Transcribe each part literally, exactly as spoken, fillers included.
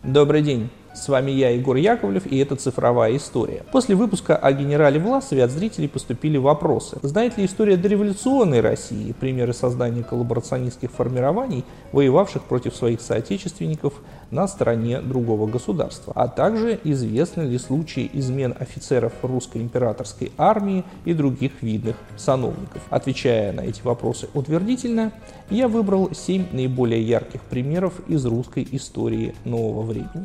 Добрый день, с вами я, Егор Яковлев, и это «Цифровая история». После выпуска о генерале Власове от зрителей поступили вопросы. Знает ли история дореволюционной России примеры создания коллаборационистских формирований, воевавших против своих соотечественников на стороне другого государства? А также известны ли случаи измен офицеров русской императорской армии и других видных сановников? Отвечая на эти вопросы утвердительно, я выбрал семь наиболее ярких примеров из русской истории нового времени.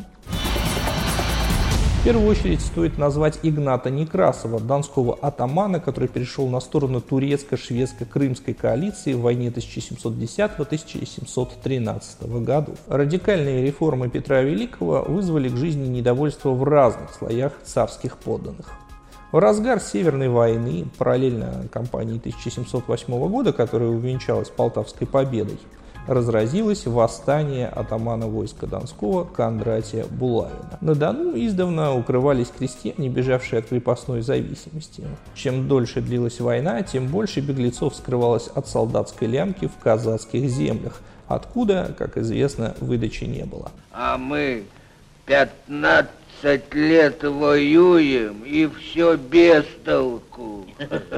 В первую очередь стоит назвать Игната Некрасова, донского атамана, который перешел на сторону турецко-шведско-крымской коалиции в войне тысяча семьсот десятого — тысяча семьсот тринадцатого годов. Радикальные реформы Петра Великого вызвали к жизни недовольство в разных слоях царских подданных. В разгар Северной войны, параллельно кампании тысяча семьсот восьмого года, которая увенчалась Полтавской победой, разразилось восстание атамана войска Донского Кондратия Булавина. На Дону издавна укрывались крестьяне, бежавшие от крепостной зависимости. Чем дольше длилась война, тем больше беглецов скрывалось от солдатской лямки в казацких землях, откуда, как известно, выдачи не было. А мы пятнадцать лет воюем, и все без толку.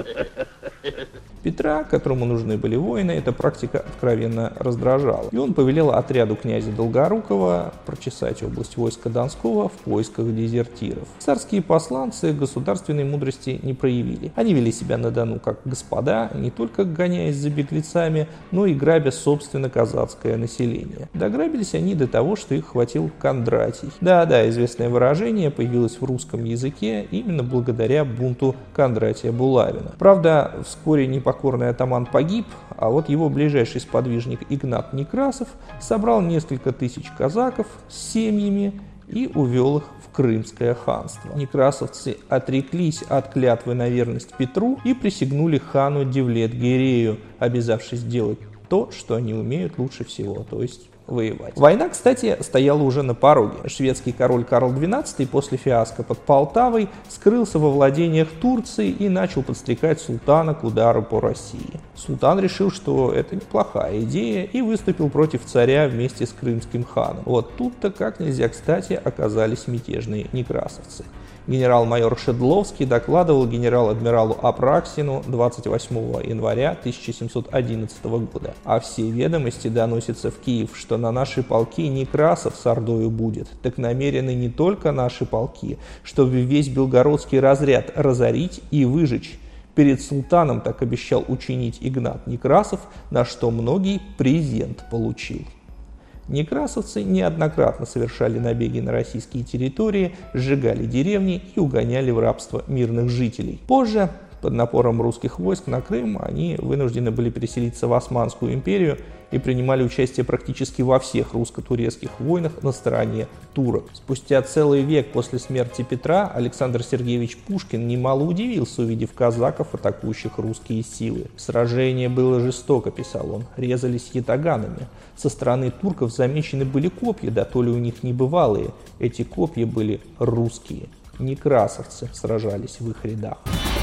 Петра, которому нужны были воины, эта практика откровенно раздражала. И он повелел отряду князя Долгорукова прочесать область войска Донского в поисках дезертиров. Царские посланцы государственной мудрости не проявили. Они вели себя на Дону как господа, не только гоняясь за беглецами, но и грабя собственно казацкое население. Дограбились они до того, что их хватил Кондратий. Да-да, известное выражение появилось в русском языке именно благодаря бунту Кондратия Булавина. Правда, вскоре непокорный атаман погиб, а вот его ближайший сподвижник Игнат Некрасов собрал несколько тысяч казаков с семьями и увел их в Крымское ханство. Некрасовцы отреклись от клятвы на верность Петру и присягнули хану Девлет-Гирею, обязавшись делать то, что они умеют лучше всего, то есть воевать. Война, кстати, стояла уже на пороге. Шведский король Карл двенадцатый после фиаско под Полтавой скрылся во владениях Турции и начал подстрекать султана к удару по России. Султан решил, что это неплохая идея, и выступил против царя вместе с крымским ханом. Вот тут-то как нельзя кстати оказались мятежные некрасовцы. Генерал-майор Шедловский докладывал генерал-адмиралу Апраксину двадцать восьмого января тысяча семьсот одиннадцатого года. А все ведомости доносятся в Киев, что на наши полки Некрасов с ордою будет. Так намерены не только наши полки, чтобы весь белгородский разряд разорить и выжечь. Перед султаном так обещал учинить Игнат Некрасов, на что многие презент получил. Некрасовцы неоднократно совершали набеги на российские территории, сжигали деревни и угоняли в рабство мирных жителей. Позже, под напором русских войск на Крым, они вынуждены были переселиться в Османскую империю и принимали участие практически во всех русско-турецких войнах на стороне турок. Спустя целый век после смерти Петра Александр Сергеевич Пушкин немало удивился, увидев казаков, атакующих русские силы. «Сражение было жестоко», — писал он, — «резались ятаганами. Со стороны турков замечены были копья, да то ли у них небывалые. Эти копья были русские. Некрасовцы сражались в их рядах».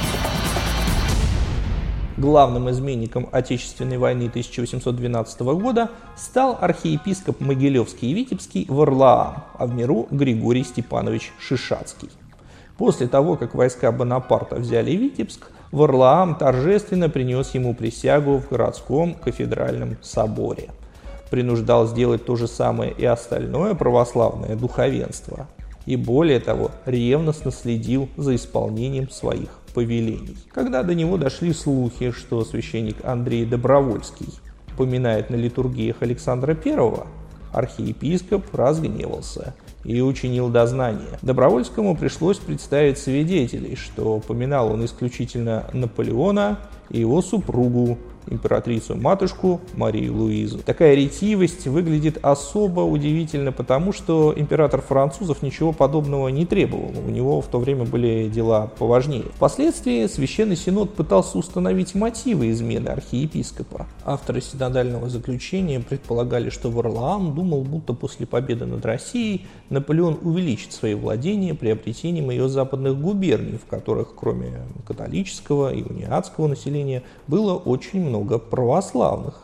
Главным изменником Отечественной войны тысяча восемьсот двенадцатого года стал архиепископ Могилевский и Витебский Варлаам, а в миру Григорий Степанович Шишацкий. После того, как войска Бонапарта взяли Витебск, Варлаам торжественно принес ему присягу в городском кафедральном соборе. Принуждал сделать то же самое и остальное православное духовенство. И более того, ревностно следил за исполнением своих повелений. Когда до него дошли слухи, что священник Андрей Добровольский поминает на литургиях Александра Первого, архиепископ разгневался и учинил дознание. Добровольскому пришлось представить свидетелей, что поминал он исключительно Наполеона и его супругу, императрицу-матушку Марию Луизу. Такая ретивость выглядит особо удивительно, потому что император французов ничего подобного не требовал. У него в то время были дела поважнее. Впоследствии Священный Синод пытался установить мотивы измены архиепископа. Авторы синодального заключения предполагали, что Варлаам думал, будто после победы над Россией Наполеон увеличит свои владения приобретением ее западных губерний, в которых кроме католического и униатского населения было очень много много православных.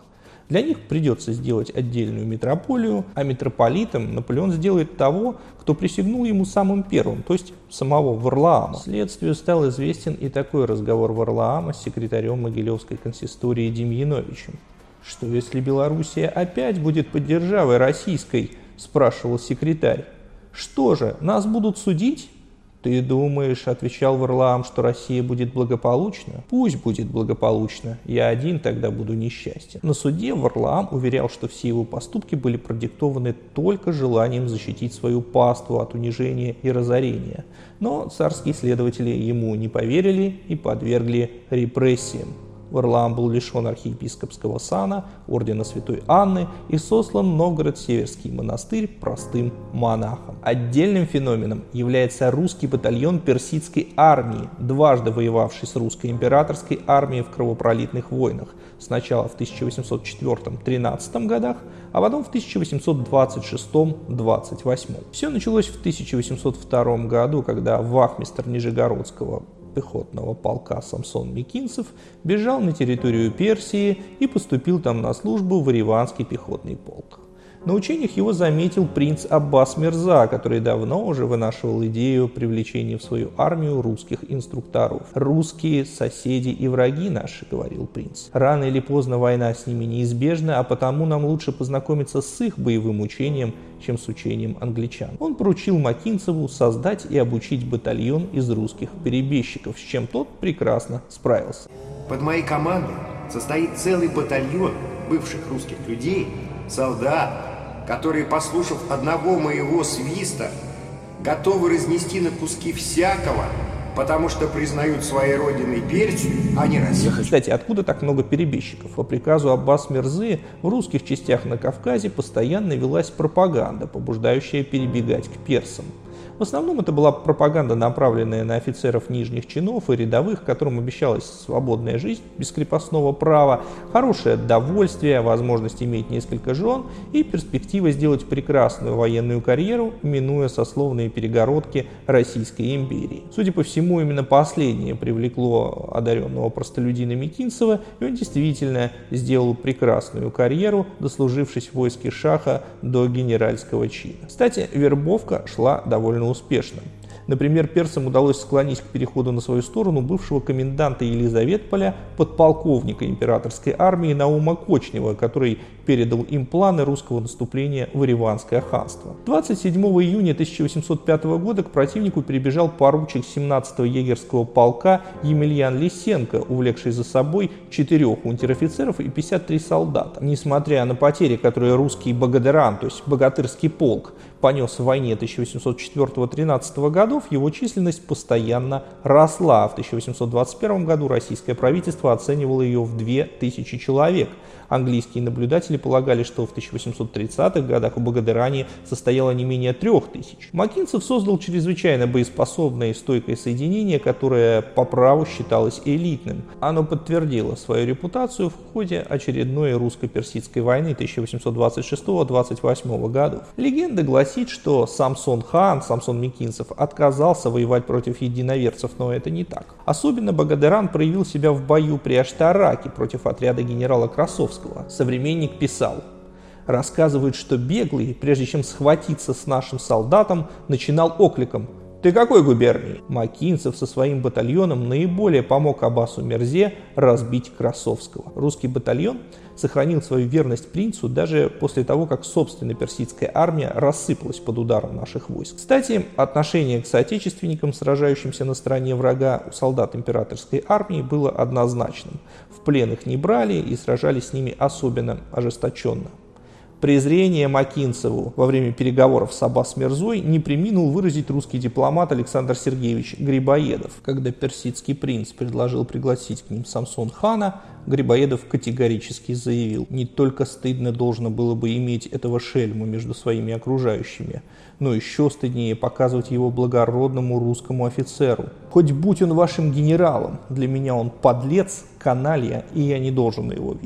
Для них придется сделать отдельную митрополию, а митрополитом Наполеон сделает того, кто присягнул ему самым первым, то есть самого Варлаама. Следствию стал известен и такой разговор Варлаама с секретарем Могилевской консистории Демьяновичем. «Что если Белоруссия опять будет под державой российской?» – спрашивал секретарь. «Что же, нас будут судить?» «Ты думаешь, — отвечал Варлаам, — что Россия будет благополучна? Пусть будет благополучна, я один тогда буду несчастен». На суде Варлаам уверял, что все его поступки были продиктованы только желанием защитить свою паству от унижения и разорения. Но царские следователи ему не поверили и подвергли репрессиям. Варлаам был лишен архиепископского сана, ордена Святой Анны и сослан в Новгород-Северский монастырь простым монахом. Отдельным феноменом является русский батальон персидской армии, дважды воевавший с русской императорской армией в кровопролитных войнах, сначала в тысяча восемьсот четвёртом — тринадцатом годах, а потом в тысяча восемьсот двадцать шестом — двадцать восьмом. Все началось в тысяча восемьсот втором году, когда вахмистр Нижегородского пехотного полка Самсон Микинцев бежал на территорию Персии и поступил там на службу в Ереванский пехотный полк. На учениях его заметил принц Аббас Мирза, который давно уже вынашивал идею привлечения в свою армию русских инструкторов. «Русские соседи и враги наши», — говорил принц. «Рано или поздно война с ними неизбежна, а потому нам лучше познакомиться с их боевым учением, чем с учением англичан». Он поручил Макинцеву создать и обучить батальон из русских перебежчиков, с чем тот прекрасно справился. «Под моей командой состоит целый батальон бывших русских людей, солдат, которые, послушав одного моего свиста, готовы разнести на куски всякого, потому что признают своей родиной Персию, а не Россию». Кстати, откуда так много перебежчиков? По приказу Аббас Мирзы в русских частях на Кавказе постоянно велась пропаганда, побуждающая перебегать к персам. В основном это была пропаганда, направленная на офицеров нижних чинов и рядовых, которым обещалась свободная жизнь без крепостного права, хорошее довольствие, возможность иметь несколько жен и перспектива сделать прекрасную военную карьеру, минуя сословные перегородки Российской империи. Судя по всему, именно последнее привлекло одаренного простолюдина Микинцева, и он действительно сделал прекрасную карьеру, дослужившись в войске шаха до генеральского чина. Кстати, вербовка шла довольно успешно. Например, персам удалось склонить к переходу на свою сторону бывшего коменданта Елизаветполя, подполковника императорской армии Наума Кочнева, который передал им планы русского наступления в Ереванское ханство. двадцать седьмого июня тысяча восемьсот пятого года к противнику перебежал поручик семнадцатого егерского полка Емельян Лисенко, увлекший за собой четырех унтер-офицеров и пятьдесят три солдата. Несмотря на потери, которые русский Богатыран, то есть богатырский полк, понес в войне тысяча восемьсот четвёртого — тринадцатого годов, его численность постоянно росла. В тысяча восемьсот двадцать первом году российское правительство оценивало ее в две тысячи человек. Английские наблюдатели полагали, что в тысяча восемьсот тридцатых годах у Богатырани состояло не менее трех тысяч. Макинцев создал чрезвычайно боеспособное и стойкое соединение, которое по праву считалось элитным. Оно подтвердило свою репутацию в ходе очередной русско-персидской войны тысяча восемьсот двадцать шестого — двадцать восьмого годов. Легенда гласит, что Самсон хан, Самсон Микинцев, отказался воевать против единоверцев, но это не так. Особенно Богатыран проявил себя в бою при Аштараке против отряда генерала Красовского. Современник писал: рассказывают, что беглый, прежде чем схватиться с нашим солдатом, начинал окликом: «Ты какой губернии?» Макинцев со своим батальоном наиболее помог Аббасу Мирзе разбить Красовского. Русский батальон сохранил свою верность принцу даже после того, как собственная персидская армия рассыпалась под ударом наших войск. Кстати, отношение к соотечественникам, сражающимся на стороне врага, у солдат императорской армии было однозначным. В плен их не брали и сражались с ними особенно ожесточенно. Презрение Макинцеву во время переговоров с Аббас Мирзой не преминул выразить русский дипломат Александр Сергеевич Грибоедов. Когда персидский принц предложил пригласить к ним Самсон хана, Грибоедов категорически заявил: не только стыдно должно было бы иметь этого шельму между своими окружающими, но еще стыднее показывать его благородному русскому офицеру. Хоть будь он вашим генералом, для меня он подлец, каналья, и я не должен его видеть.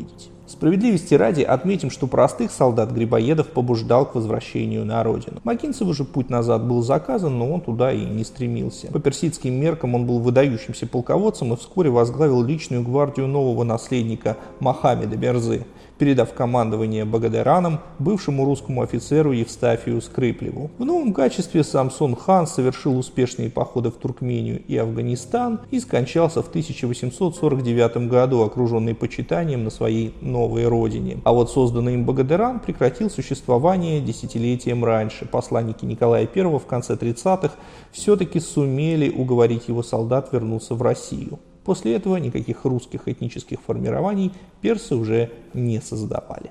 Справедливости ради отметим, что простых солдат Грибоедов побуждал к возвращению на родину. Макинцеву же путь назад был заказан, но он туда и не стремился. По персидским меркам он был выдающимся полководцем и вскоре возглавил личную гвардию нового наследника Мохаммеда Мерзы, передав командование Багадераном бывшему русскому офицеру Евстафию Скрыплеву. В новом качестве Самсон хан совершил успешные походы в Туркмению и Афганистан и скончался в тысяча восемьсот сорок девятом году, окруженный почитанием на своей новой родине. А вот созданный им Багадеран прекратил существование десятилетием раньше. Посланники Николая Первого в конце тридцатых все-таки сумели уговорить его солдат вернуться в Россию. После этого никаких русских этнических формирований персы уже не создавали.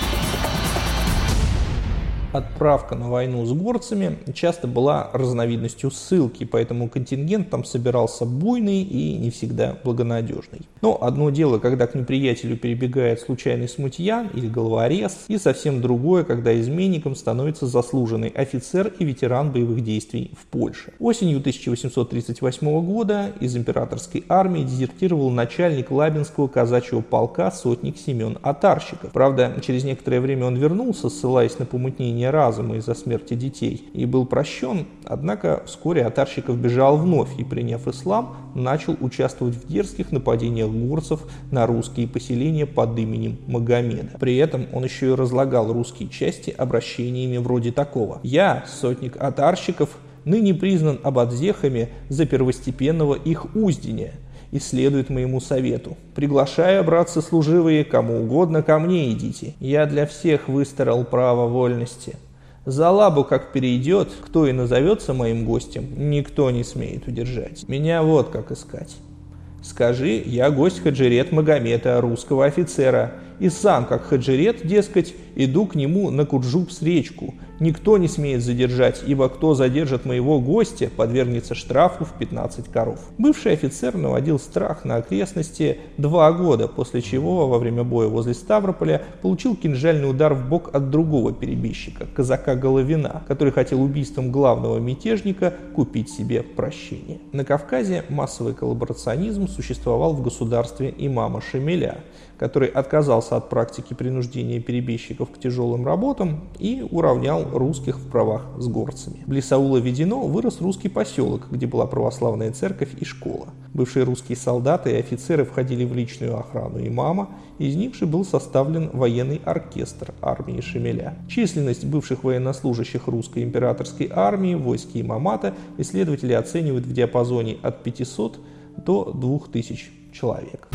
Отправка на войну с горцами часто была разновидностью ссылки, поэтому контингент там собирался буйный и не всегда благонадежный. Но одно дело, когда к неприятелю перебегает случайный смутьян или головорез, и совсем другое, когда изменником становится заслуженный офицер и ветеран боевых действий в Польше. Осенью тысяча восемьсот тридцать восьмого года из императорской армии дезертировал начальник Лабинского казачьего полка сотник Семен Отарщиков. Правда, через некоторое время он вернулся, ссылаясь на помутнение разума из-за смерти детей, и был прощен, однако вскоре Отарщиков бежал вновь и, приняв ислам, начал участвовать в дерзких нападениях горцев на русские поселения под именем Магомеда. При этом он еще и разлагал русские части обращениями вроде такого: «Я, сотник Отарщиков, ныне признан ободзехами за первостепенного их уздения и следует моему совету. Приглашаю, братцы служивые, кому угодно ко мне идите. Я для всех выстарал право вольности. За лабу как перейдет, кто и назовется моим гостем, никто не смеет удержать. Меня вот как искать. Скажи, я гость Хаджирет Магомета, русского офицера, и сам, как Хаджирет, дескать, иду к нему на Курджубс речку. Никто не смеет задержать, ибо кто задержит моего гостя, подвергнется штрафу в пятнадцать коров». Бывший офицер наводил страх на окрестности два года, после чего во время боя возле Ставрополя получил кинжальный удар в бок от другого перебежчика, казака Головина, который хотел убийством главного мятежника купить себе прощение. На Кавказе массовый коллаборационизм существовал в государстве имама Шамиля, который отказался от практики принуждения перебежчиков к тяжелым работам и уравнял русских в правах с горцами. Близ аула Ведено вырос русский поселок, где была православная церковь и школа. Бывшие русские солдаты и офицеры входили в личную охрану имама, из них же был составлен военный оркестр армии Шамиля. Численность бывших военнослужащих русской императорской армии в войске имамата исследователи оценивают в диапазоне от пятисот до двух тысяч человек.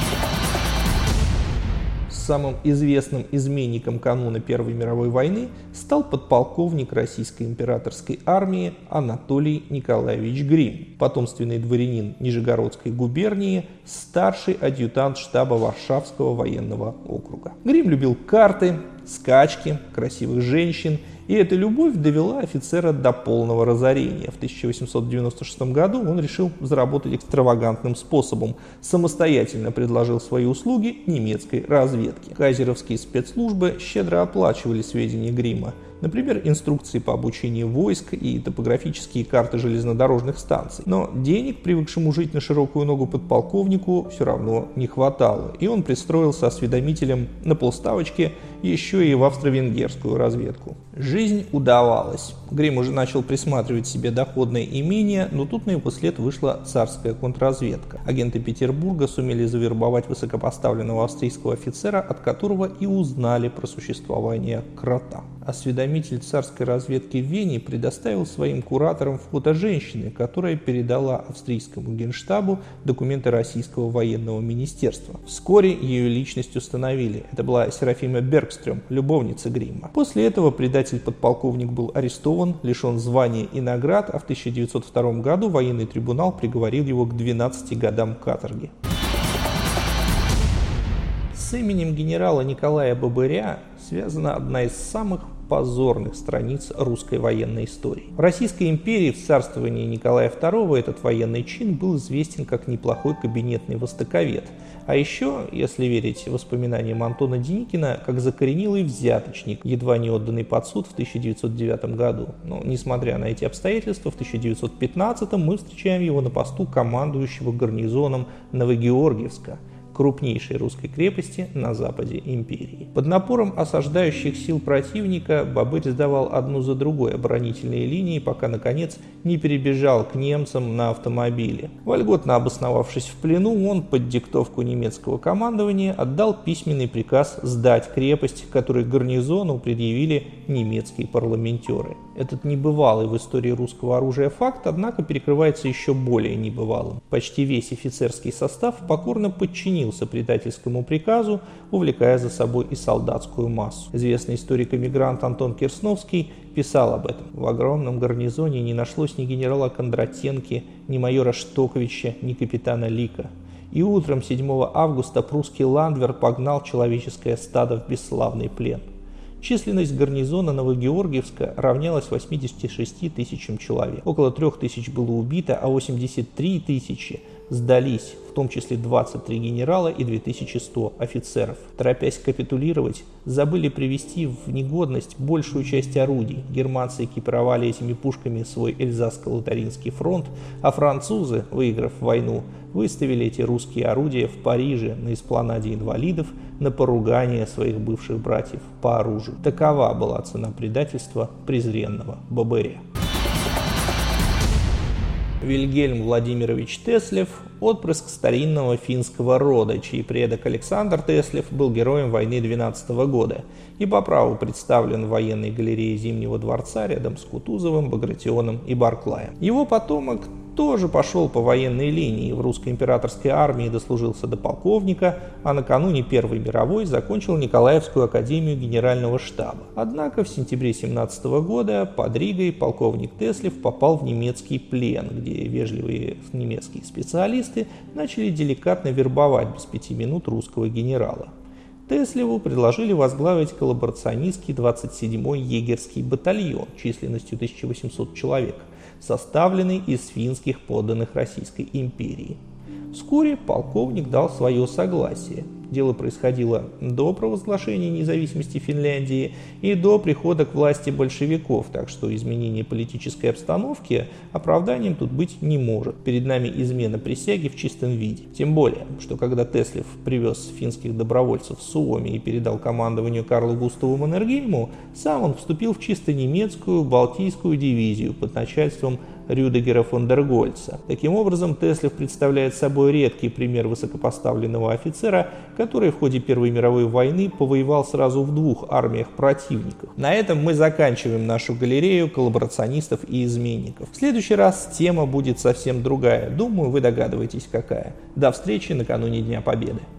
Самым известным изменником кануна Первой мировой войны стал подполковник российской императорской армии Анатолий Николаевич Грим, потомственный дворянин Нижегородской губернии, старший адъютант штаба Варшавского военного округа. Грим любил карты, скачки, красивых женщин, и эта любовь довела офицера до полного разорения. В тысяча восемьсот девяносто шестом году он решил заработать экстравагантным способом. Самостоятельно предложил свои услуги немецкой разведке. Кайзеровские спецслужбы щедро оплачивали сведения Грима. Например, инструкции по обучению войск и топографические карты железнодорожных станций. Но денег, привыкшему жить на широкую ногу подполковнику, все равно не хватало, и он пристроился осведомителем на полставочке еще и в австро-венгерскую разведку. Жизнь удавалась. Грим уже начал присматривать себе доходное имение, но тут на его след вышла царская контрразведка. Агенты Петербурга сумели завербовать высокопоставленного австрийского офицера, от которого и узнали про существование крота. Осведомитель царской разведки в Вене предоставил своим кураторам фото женщины, которая передала австрийскому генштабу документы российского военного министерства. Вскоре ее личность установили. Это была Серафима Бергстрём, любовница Грима. После этого предатель-подполковник был арестован, лишен звания и наград, а в тысяча девятьсот втором году военный трибунал приговорил его к двенадцати годам каторги. С именем генерала Николая Бобыря связана одна из самых позорных страниц русской военной истории. В Российской империи в царствовании Николая второго этот военный чин был известен как неплохой кабинетный востоковед, а еще, если верить воспоминаниям Антона Деникина, как закоренелый взяточник, едва не отданный под суд в тысяча девятьсот девятом году. Но, несмотря на эти обстоятельства, в тысяча девятьсот пятнадцатом мы встречаем его на посту командующего гарнизоном Новогеоргиевска. крупнейшей русской крепости на западе империи. Под напором осаждающих сил противника Бобырь сдавал одну за другой оборонительные линии, пока, наконец, не перебежал к немцам на автомобиле. Вольготно обосновавшись в плену, он под диктовку немецкого командования отдал письменный приказ сдать крепость, который гарнизону предъявили немецкие парламентеры. Этот небывалый в истории русского оружия факт, однако, перекрывается еще более небывалым. Почти весь офицерский состав покорно подчинился предательскому приказу, увлекая за собой и солдатскую массу. Известный историк-эмигрант Антон Керсновский писал об этом. В огромном гарнизоне не нашлось ни генерала Кондратенки, ни майора Штоковича, ни капитана Лика. И утром седьмого августа прусский ландвер погнал человеческое стадо в бесславный плен. Численность гарнизона Новогеоргиевска равнялась восьмидесяти шести тысячам человек. Около трех тысяч было убито, а восемьдесят три тысячи сдались, в том числе двадцать три генерала и две тысячи сто офицеров. Торопясь капитулировать, забыли привести в негодность большую часть орудий. Германцы экипировали этими пушками свой Эльзасско-Лотаринский фронт, а французы, выиграв войну, выставили эти русские орудия в Париже на эспланаде инвалидов на поругание своих бывших братьев по оружию. Такова была цена предательства презренного Бобыря. Вильгельм Владимирович Теслев – отпрыск старинного финского рода, чей предок Александр Теслев был героем войны двенадцатого года и по праву представлен в военной галерее Зимнего дворца рядом с Кутузовым, Багратионом и Барклаем. Его потомок тоже пошел по военной линии, в русской императорской армии дослужился до полковника, а накануне Первой мировой закончил Николаевскую академию генерального штаба. Однако в сентябре семнадцатого года под Ригой полковник Теслев попал в немецкий плен, где вежливые немецкие специалисты начали деликатно вербовать без пяти минут русского генерала. Теслеву предложили возглавить коллаборационистский двадцать седьмой егерский батальон численностью тысяча восемьсот человек, составленный из финских подданных Российской империи. Вскоре полковник дал свое согласие. Дело происходило до провозглашения независимости Финляндии и до прихода к власти большевиков, так что изменение политической обстановки оправданием тут быть не может. Перед нами измена присяги в чистом виде. Тем более, что когда Теслев привез финских добровольцев в Суоми и передал командованию Карлу Густаву Маннергейму, сам он вступил в чисто немецкую Балтийскую дивизию под начальством Рюдегера фон дер Гольца. Таким образом, Теслев представляет собой редкий пример высокопоставленного офицера, который в ходе Первой мировой войны повоевал сразу в двух армиях противников. На этом мы заканчиваем нашу галерею коллаборационистов и изменников. В следующий раз тема будет совсем другая. Думаю, вы догадываетесь, какая. До встречи накануне Дня Победы.